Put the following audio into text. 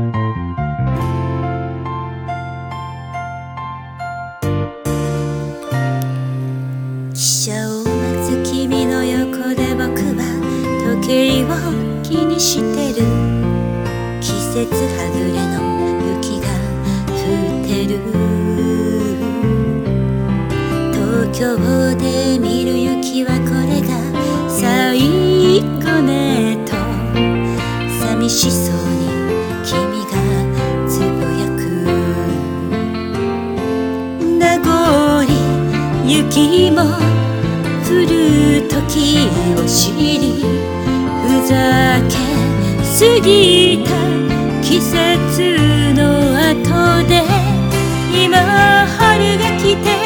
汽車を待つ君の横で僕は時計を気にしてる。季節外れの雪が降ってる。東京で見る雪はこれが最後ねと寂しそうに君がつぶやく。名残雪も降る時を知り、ふざけすぎた季節の後で今春が来て